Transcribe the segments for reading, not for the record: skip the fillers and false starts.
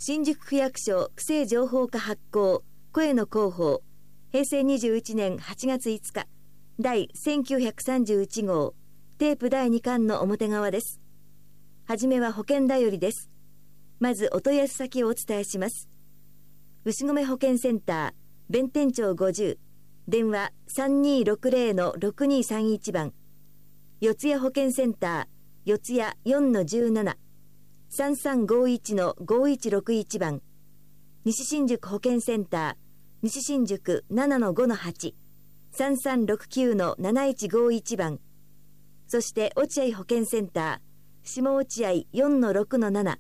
新宿区役所区政情報課発行声の広報平成21年8月5日第1931号テープ第2巻の表側です。はじめは保険だよりです。まずお問い合わせ先をお伝えします。牛込保健センター弁天町50電話 3260-6231 番、四谷保健センター四谷 4-17 3351-5161 番、西新宿保健センター西新宿 7-5-8 3369-7151 番、そして落合保健センター下落合 4-6-7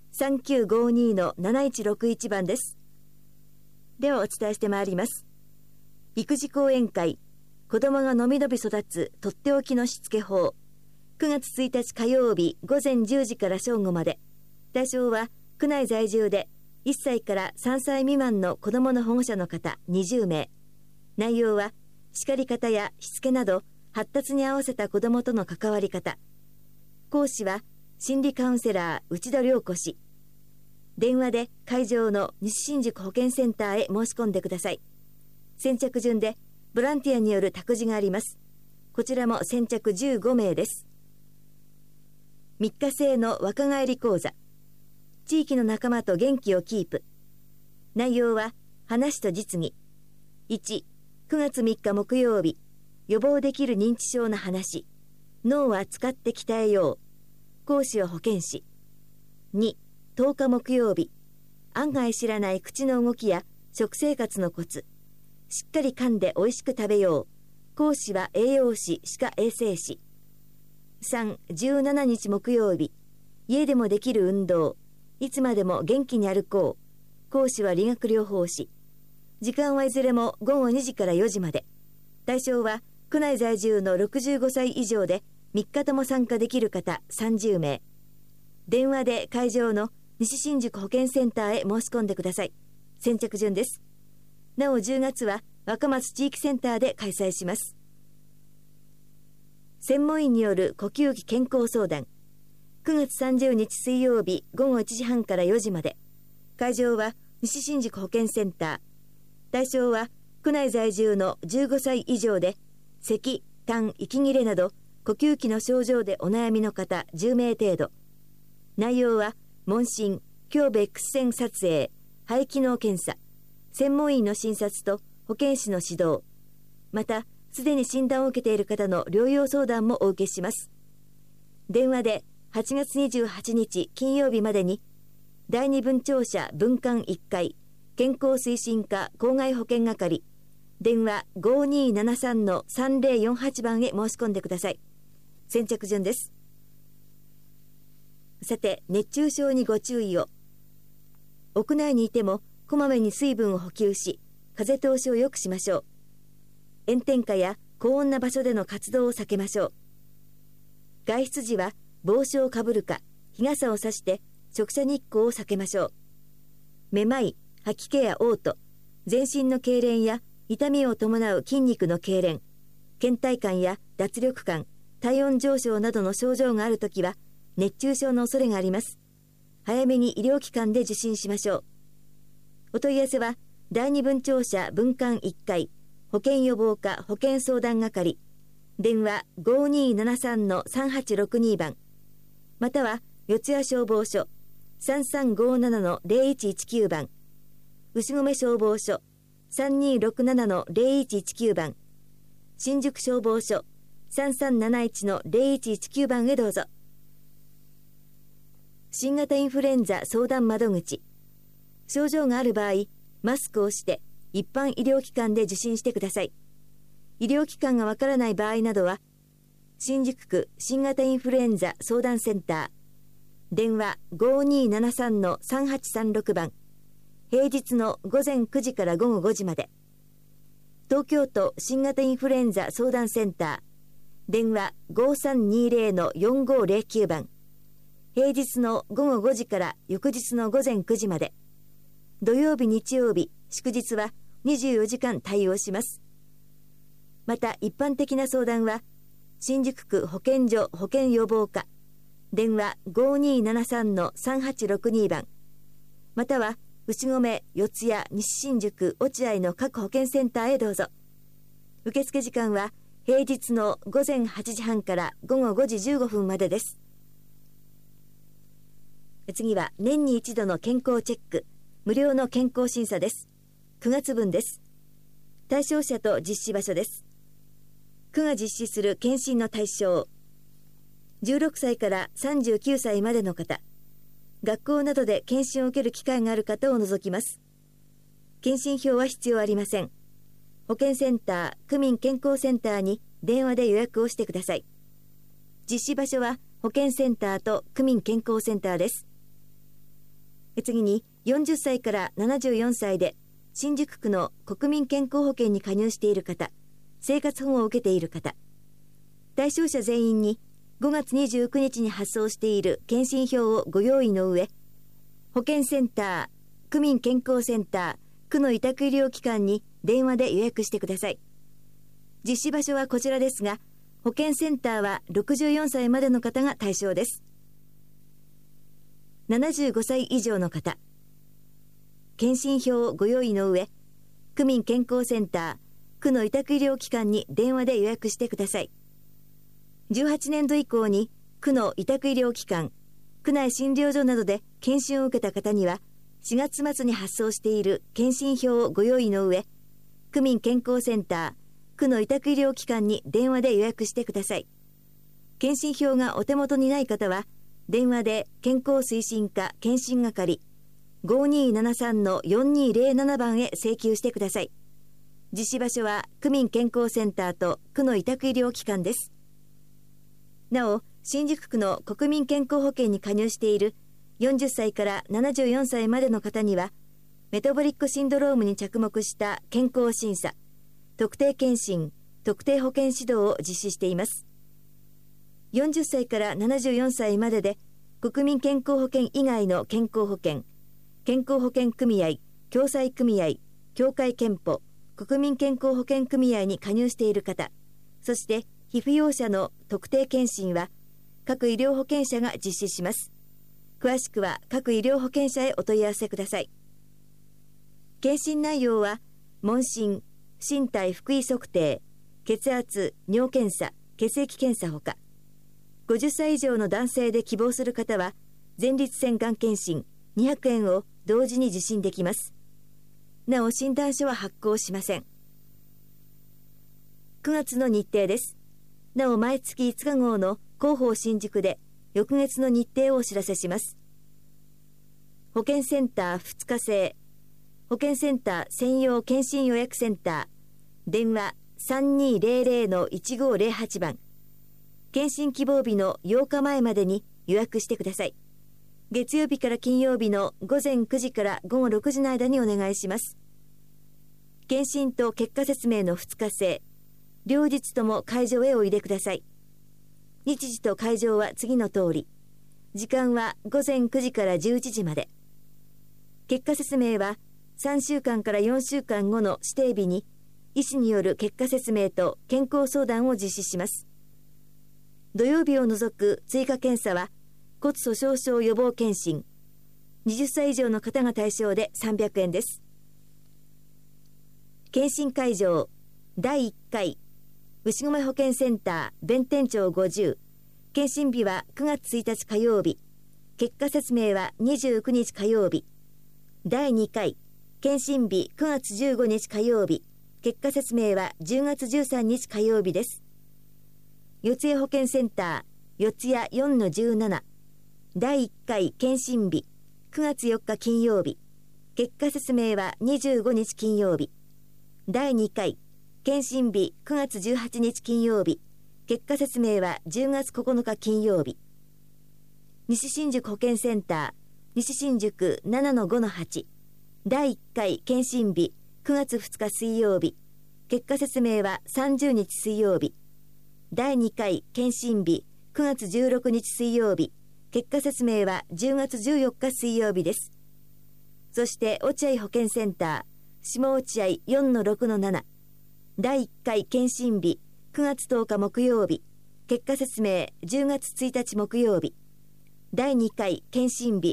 3952-7161 番です。ではお伝えしてまいります。育児講演会子どもがのびのび育つとっておきのしつけ法、9月1日火曜日午前10時から正午まで。対象は区内在住で1歳から3歳未満の子どもの保護者の方20名。内容は叱り方やしつけなど発達に合わせた子どもとの関わり方。講師は心理カウンセラー内田良子氏。電話で会場の西新宿保健センターへ申し込んでください。先着順でボランティアによる託児があります。こちらも先着15名です。3日制の若返り講座、地域の仲間と元気をキープ。内容は話と実技。1、9月3日木曜日、予防できる認知症の話、脳は使って鍛えよう。講師は保健師。2、10日木曜日、案外知らない口の動きや食生活のコツ、しっかり噛んでおいしく食べよう。講師は栄養士歯科衛生士。3、17日木曜日、家でもできる運動、いつまでも元気に歩こう。講師は理学療法士。時間はいずれも午後2時から4時まで。対象は区内在住の65歳以上で3日とも参加できる方30名。電話で会場の西新宿保健センターへ申し込んでください。先着順です。なお10月は若松地域センターで開催します。専門医による呼吸器健康相談、9月30日水曜日午後1時半から4時まで。会場は西新宿保健センター。対象は区内在住の15歳以上で咳、痰、息切れなど呼吸器の症状でお悩みの方10名程度。内容は問診、胸部 X 線撮影、肺機能検査、専門医の診察と保健師の指導、またすでに診断を受けている方の療養相談もお受けします。電話で8月28日金曜日までに第二分庁舎分館1階健康推進課公害保険係電話 5273-3048 番へ申し込んでください。先着順です。さて、熱中症にご注意を。屋内にいてもこまめに水分を補給し、風通しを良くしましょう。炎天下や高温な場所での活動を避けましょう。外出時は帽子をかぶるか日傘を差して直射日光を避けましょう。めまい、吐き気や嘔吐、全身の痙攣や痛みを伴う筋肉の痙攣、倦怠感や脱力感、体温上昇などの症状があるときは熱中症の恐れがあります。早めに医療機関で受診しましょう。お問い合わせは第二分庁舎分館1階保健予防課保健相談係電話 5273-3862 番、または四谷消防署 3357-0119 番、牛込消防署 3267-0119 番、新宿消防署 3371-0119 番へどうぞ。新型インフルエンザ相談窓口。症状がある場合、マスクをして一般医療機関で受診してください。医療機関がわからない場合などは、新宿区新型インフルエンザ相談センター、電話 5273-3836 番、平日の午前9時から午後5時まで。東京都新型インフルエンザ相談センター、電話 5320-4509 番、平日の午後5時から翌日の午前9時まで。土曜日、日曜日、祝日は24時間対応します。また一般的な相談は新宿区保健所保健予防課電話 5273-3862 番、 または牛込、四谷、西新宿、落合の各保健センターへどうぞ。受付時間は平日の午前8時半から午後5時15分までです。次は年に一度の健康チェック、無料の健康審査です。9月分です。対象者と実施場所です。区が実施する検診の対象、16歳から39歳までの方、学校などで検診を受ける機会がある方を除きます。検診票は必要ありません。保健センター、区民健康センターに電話で予約をしてください。実施場所は保健センターと区民健康センターです。次に40歳から74歳で新宿区の国民健康保険に加入している方、生活保護を受けている方、対象者全員に5月29日に発送している検診票をご用意の上、保健センター、区民健康センター、区の委託医療機関に電話で予約してください。実施場所はこちらですが、保健センターは64歳までの方が対象です。75歳以上の方、検診票をご用意の上、区民健康センター、区の委託医療機関に電話で予約してください。18年度以降に区の委託医療機関、区内診療所などで検診を受けた方には、4月末に発送している検診票をご用意の上、区民健康センター、区の委託医療機関に電話で予約してください。検診票がお手元にない方は、電話で健康推進課検診係 5273-4207 番へ請求してください。実施場所は区民健康センターと区の委託医療機関です。なお、新宿区の国民健康保険に加入している40歳から74歳までの方には、メタボリックシンドロームに着目した健康審査、特定健診、特定保健指導を実施しています。40歳から74歳までで、国民健康保険以外の健康保険、健康保険組合、共済組合、協会憲法、国民健康保険組合に加入している方、そして被扶養者の特定健診は各医療保険者が実施します。詳しくは各医療保険者へお問い合わせください。検診内容は問診、身体腹囲測定、血圧、尿検査、血液検査ほか、50歳以上の男性で希望する方は前立腺がん検診200円を同時に受診できます。なお診断書は発行しません。9月の日程です。なお毎月5日号の広報新宿で翌月の日程をお知らせします。保健センター2日制、保健センター専用検診予約センター、電話 3200-1508 番、検診希望日の8日前までに予約してください。月曜日から金曜日の午前9時から午後6時の間にお願いします。検診と結果説明の2日制、両日とも会場へおいでください。日時と会場は次の通り。時間は午前9時から11時まで。結果説明は3週間から4週間後の指定日に医師による結果説明と健康相談を実施します。土曜日を除く追加検査は骨粗しょう症予防検診、20歳以上の方が対象で300円です。検診会場第1回牛込保健センター弁天町50、検診日は9月1日火曜日、結果説明は29日火曜日。第2回検診日9月15日火曜日、結果説明は10月13日火曜日です。四谷保健センター四谷 4-17、第1回検診日9月4日金曜日、結果説明は25日金曜日。第2回検診日9月18日金曜日、結果説明は10月9日金曜日。西新宿保健センター西新宿 7-5-8、第1回検診日9月2日水曜日、結果説明は30日水曜日。第2回検診日9月16日水曜日、結果説明は10月14日水曜日です。そして落合保健センター下落合 4-6-7、第1回検診日9月10日木曜日、結果説明10月1日木曜日。第2回検診日9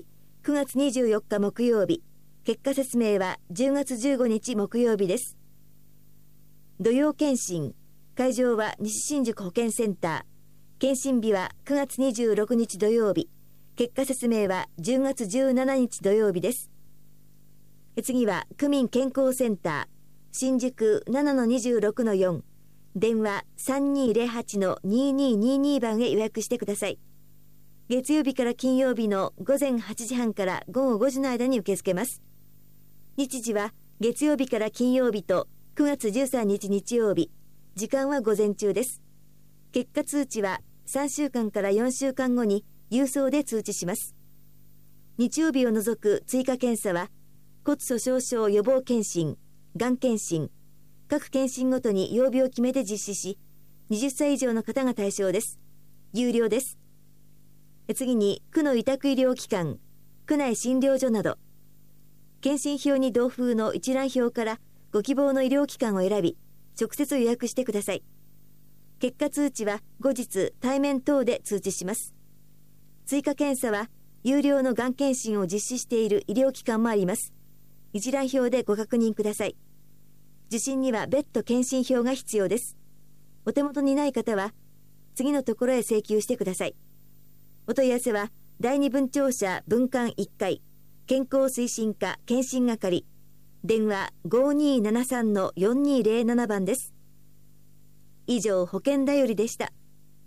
9月24日木曜日、結果説明は10月15日木曜日です。土曜検診、会場は西新宿保健センター。検診日は9月26日土曜日。結果説明は10月17日土曜日です。次は区民健康センター。新宿 7-26-4。電話 3208-2222 番へ予約してください。月曜日から金曜日の午前8時半から午後5時の間に受け付けます。日時は月曜日から金曜日と9月13日日曜日。時間は午前中です。結果通知は3週間から4週間後に郵送で通知します。日曜日を除く追加検査は骨粗鬆症予防検診、がん検診、各検診ごとに曜日を決めて実施し、20歳以上の方が対象です。有料です。次に区の委託医療機関、区内診療所など、検診票に同封の一覧表からご希望の医療機関を選び、直接予約してください。結果通知は後日対面等で通知します。追加検査は有料のがん検診を実施している医療機関もあります。一覧表でご確認ください。受診には別途検診票が必要です。お手元にない方は次のところへ請求してください。お問い合わせは第二分庁舎分館1階健康推進課検診係、電話 5273-4207 番です。以上、保険だよりでした。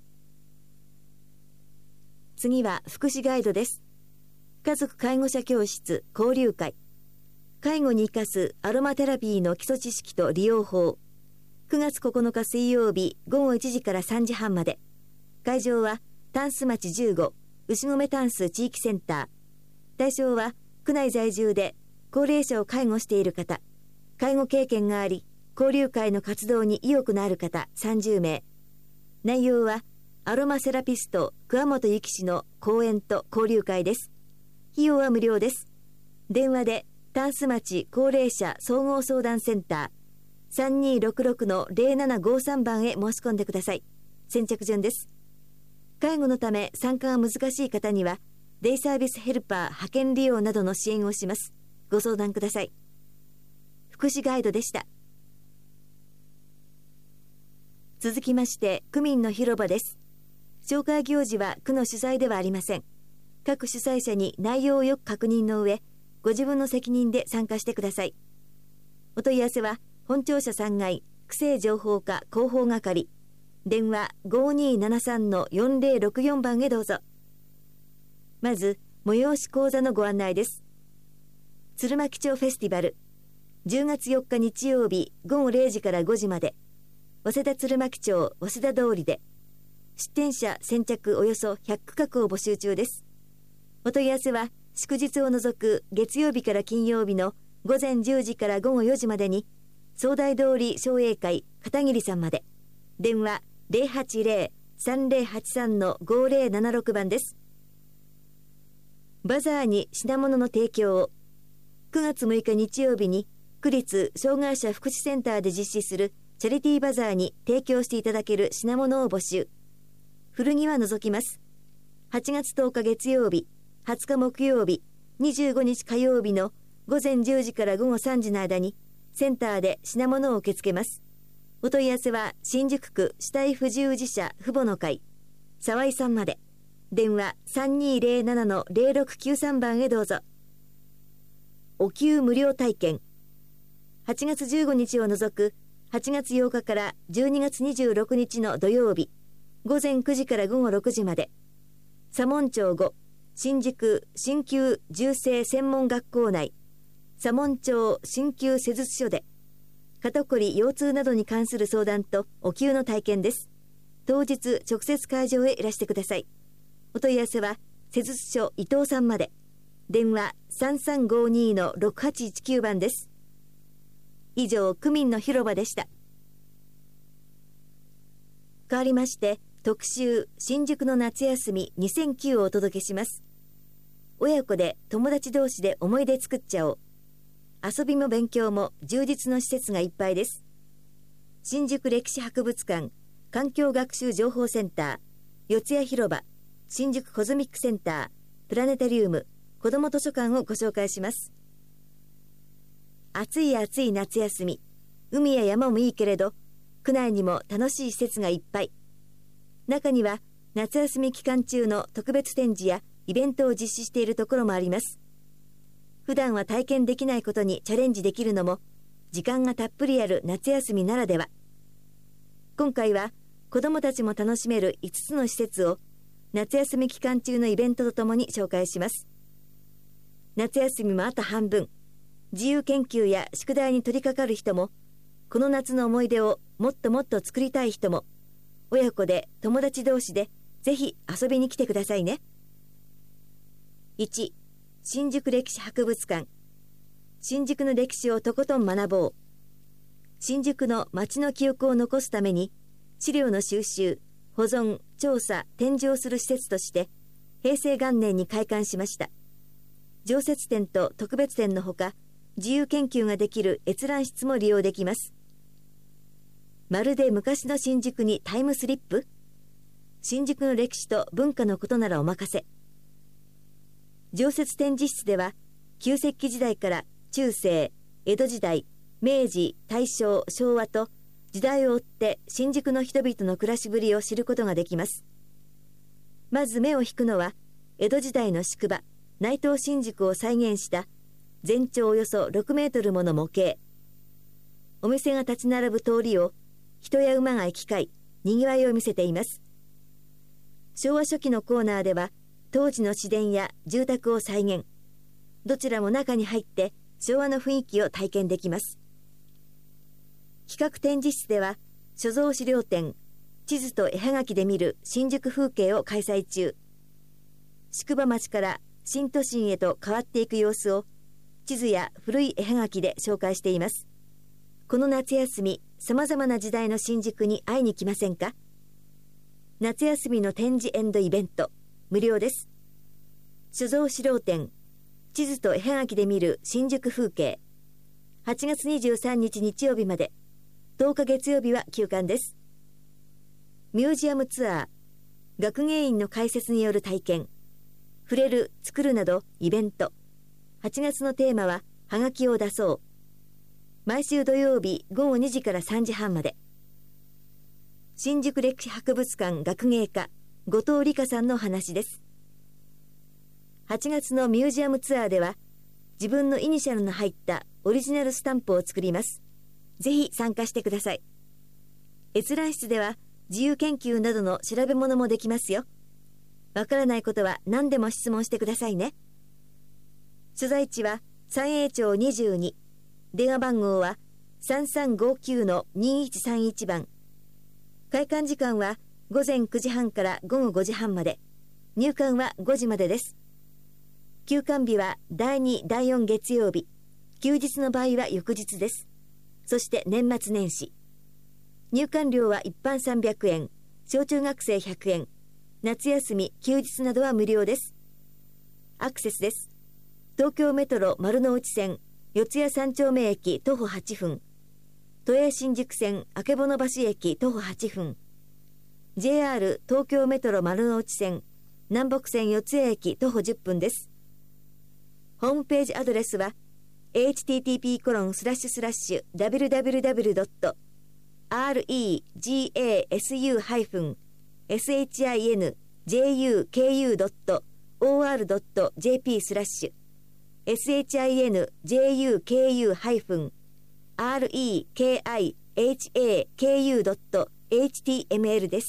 次は福祉ガイドです。家族介護者教室交流会、介護に生かすアロマテラピーの基礎知識と利用法、9月9日水曜日午後1時から3時半まで。会場はタンス町15牛込タンス地域センター。対象は区内在住で高齢者を介護している方、介護経験があり交流会の活動に意欲のある方30名。内容はアロマセラピスト桑本由紀氏の講演と交流会です。費用は無料です。電話でタンス町高齢者総合相談センター 3266-0753 番へ申し込んでください。先着順です。介護のため参加が難しい方にはデイサービスヘルパー派遣利用などの支援をします。ご相談ください。福祉ガイドでした。続きまして区民の広場です。紹介行事は区の主催ではありません。各主催者に内容をよく確認の上、ご自分の責任で参加してください。お問い合わせは本庁舎3階区政情報課広報係、電話 5273-4064 番へどうぞ。まず催し講座のご案内です。鶴巻町フェスティバル、10月4日日曜日午後0時から5時まで、早稲田鶴巻町早稲田通りで、出展者先着およそ100区画を募集中です。お問い合わせは祝日を除く月曜日から金曜日の午前10時から午後4時までに、総大通り商栄会片桐さんまで。電話 080-3083-5076 番です。バザーに品物の提供を、9月6日日曜日に区立障害者福祉センターで実施するチャリティーバザーに提供していただける品物を募集。古着は除きます。8月10日月曜日、20日木曜日、25日火曜日の午前10時から午後3時の間にセンターで品物を受け付けます。お問い合わせは新宿区死体不自由児者父母の会沢井さんまで。電話 3207-0693 番へどうぞ。お給無料体験、8月15日を除く8月8日から12月26日の土曜日午前9時から午後6時まで、左門町5新宿鍼灸重生専門学校内左門町鍼灸施術所で、肩こり腰痛などに関する相談とお給の体験です。当日直接会場へいらしてください。お問い合わせは施術所伊藤さんまで。電話 3352-6819 番です。以上、区民の広場でした。変わりまして特集新宿の夏休み2009をお届けします。親子で友達同士で思い出作っちゃおう。遊びも勉強も充実の施設がいっぱいです。新宿歴史博物館環境学習情報センター、四谷広場、新宿コズミックセンター、プラネタリウム、 子ども図書館をご紹介します。暑い暑い夏休み、海や山もいいけれど、区内にも楽しい施設がいっぱい。中には夏休み期間中の特別展示やイベントを実施しているところもあります。普段は体験できないことにチャレンジできるのも、時間がたっぷりある夏休みならでは。今回は子どもたちも楽しめる5つの施設を夏休み期間中のイベントとともに紹介します。夏休みもあと半分、自由研究や宿題に取り掛かる人も、この夏の思い出をもっともっと作りたい人も、親子で友達同士でぜひ遊びに来てくださいね。1、新宿歴史博物館。新宿の歴史をとことん学ぼう。新宿の街の記憶を残すために、資料の収集、保存、調査、展示をする施設として、平成元年に開館しました。常設展と特別展のほか、自由研究ができる閲覧室も利用できます。まるで昔の新宿にタイムスリップ？新宿の歴史と文化のことならお任せ。常設展示室では、旧石器時代から中世、江戸時代、明治、大正、昭和と時代を追って新宿の人々の暮らしぶりを知ることができます。まず目を引くのは、江戸時代の宿場、内藤新宿を再現した全長およそ6メートルもの模型。お店が立ち並ぶ通りを人や馬が行き交い、にぎわいを見せています。昭和初期のコーナーでは、当時の市電や住宅を再現。どちらも中に入って昭和の雰囲気を体験できます。企画展示室では、所蔵資料展、地図と絵はがきで見る新宿風景を開催中。宿場町から新都心へと変わっていく様子を、地図や古い絵はがきで紹介しています。この夏休み、さまざまな時代の新宿に会いに来ませんか？夏休みの展示&イベント、無料です。所蔵資料展、地図と絵はがきで見る新宿風景。8月23日日曜日まで、10日月曜日は休館です。ミュージアムツアー、学芸員の解説による体験、触れる、作るなどイベント。8月のテーマは、はがきを出そう。毎週土曜日午後2時から3時半まで。新宿歴史博物館学芸家、後藤理香さんの話です。8月のミュージアムツアーでは、自分のイニシャルの入ったオリジナルスタンプを作ります。ぜひ参加してください。閲覧室では、自由研究などの調べ物もできますよ。わからないことは何でも質問してくださいね。所在地は三栄町22、電話番号は 3359-2131 番。開館時間は午前9時半から午後5時半まで。入館は5時までです。休館日は第2、第4月曜日。休日の場合は翌日です。そして年末年始。入館料は一般300円、小中学生100円、夏休み、休日などは無料です。アクセスです。東京メトロ丸の内線、四谷三丁目駅徒歩8分。都営新宿線曙橋駅徒歩8分。JR 東京メトロ丸の内線、南北線四谷駅徒歩10分です。ホームページアドレスは http://www.regisu-shinjuku.or.jp/ shinjuku-rekihaku.html です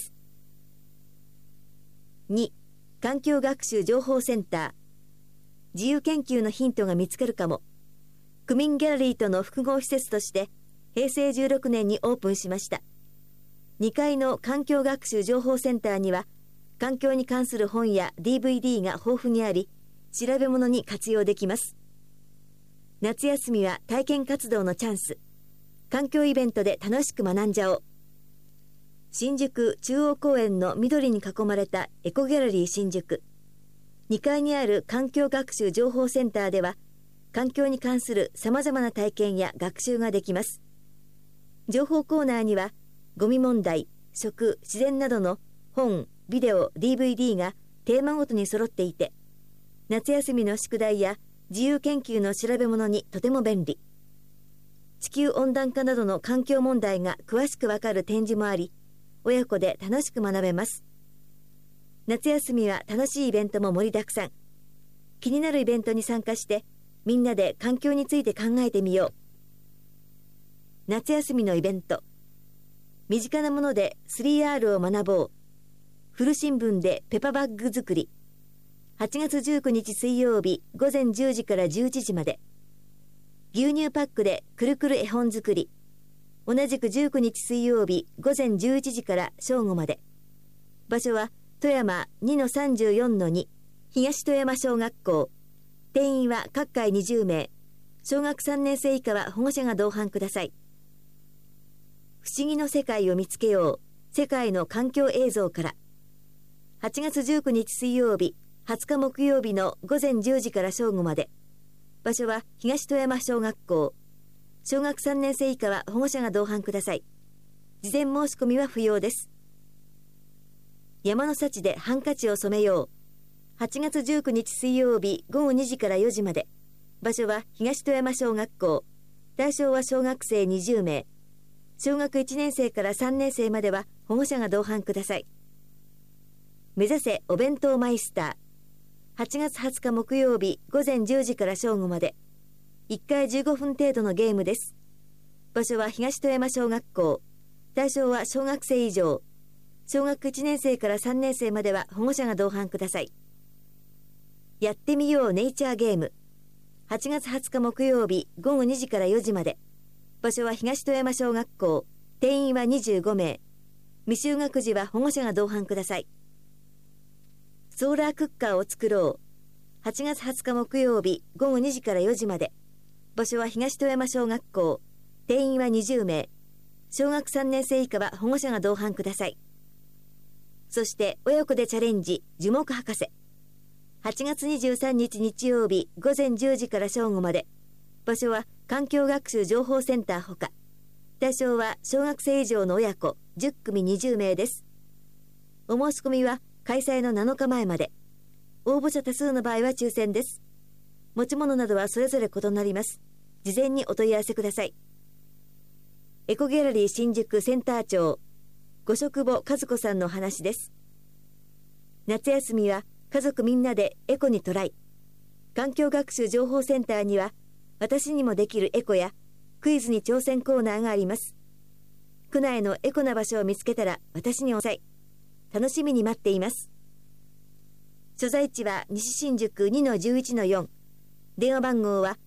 。2. 環境学習情報センター。自由研究のヒントが見つかるかも。区民ギャラリーとの複合施設として平成16年にオープンしました。2階の環境学習情報センターには環境に関する本や DVD が豊富にあり、調べ物に活用できます。夏休みは体験活動のチャンス。環境イベントで楽しく学んじゃおう。新宿中央公園の緑に囲まれたエコギャラリー新宿。2階にある環境学習情報センターでは、環境に関する様々な体験や学習ができます。情報コーナーには、ゴミ問題、食、自然などの本、ビデオ、DVD がテーマごとに揃っていて、 夏休みの宿題や自由研究の調べ物にとても便利。地球温暖化などの環境問題が詳しくわかる展示もあり、親子で楽しく学べます。夏休みは楽しいイベントも盛りだくさん。気になるイベントに参加して、みんなで環境について考えてみよう。夏休みのイベント。身近なもので 3R を学ぼう。古新聞でペパバッグ作り。8月19日水曜日午前10時から11時まで。牛乳パックでくるくる絵本作り。同じく19日水曜日午前11時から正午まで。場所は富山 2-34-2 東富山小学校。定員は各回20名。小学3年生以下は保護者が同伴ください。不思議の世界を見つけよう。世界の環境映像から。8月19日水曜日、20日木曜日の午前10時から正午まで。場所は東富山小学校。小学3年生以下は保護者が同伴ください。事前申し込みは不要です。山の幸でハンカチを染めよう。8月19日水曜日午後2時から4時まで。場所は東富山小学校。対象は小学生20名。小学1年生から3年生までは保護者が同伴ください。目指せお弁当マイスター。8月20日木曜日午前10時から正午まで。1回15分程度のゲームです。場所は東富山小学校。対象は小学生以上。小学1年生から3年生までは保護者が同伴ください。やってみようネイチャーゲーム。8月20日木曜日午後2時から4時まで。場所は東富山小学校。定員は25名。未就学児は保護者が同伴ください。ソーラークッカーを作ろう。8月20日木曜日午後2時から4時まで。場所は東富山小学校。定員は20名。小学3年生以下は保護者が同伴ください。そして親子でチャレンジ樹木博士。8月23日日曜日午前10時から正午まで。場所は環境学習情報センターほか。対象は小学生以上の親子10組20名です。お申し込みは開催の7日前まで。応募者多数の場合は抽選です。持ち物などはそれぞれ異なります。事前にお問い合わせください。エコギャラリー新宿センター長、五色保和子さんの話です。夏休みは家族みんなでエコにトライ。環境学習情報センターには私にもできるエコやクイズに挑戦コーナーがあります。区内のエコな場所を見つけたら私におさい。楽しみに待っています。所在地は西新宿 2-11-4。電話番号は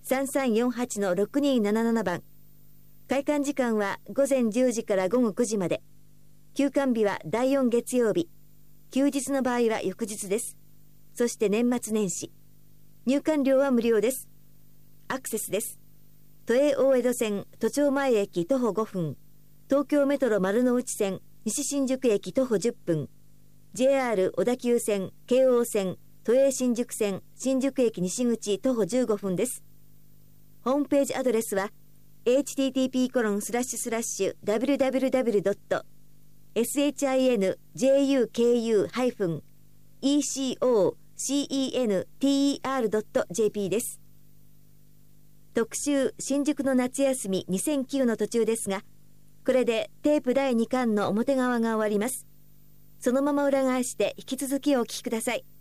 3348-6277 番。開館時間は午前10時から午後9時まで。休館日は第4月曜日。休日の場合は翌日です。そして年末年始。入館料は無料です。アクセスです。都営大江戸線都庁前駅徒歩5分。東京メトロ丸の内線西新宿駅徒歩10分。JR 小田急線、京王線、都営新宿線、新宿駅西口徒歩15分です。ホームページアドレスは http://www.shinjuku-ecocenter.jp です。特集新宿の夏休み2009の途中ですが、これでテープ第2巻の表側が終わります。そのまま裏返して引き続きお聞きください。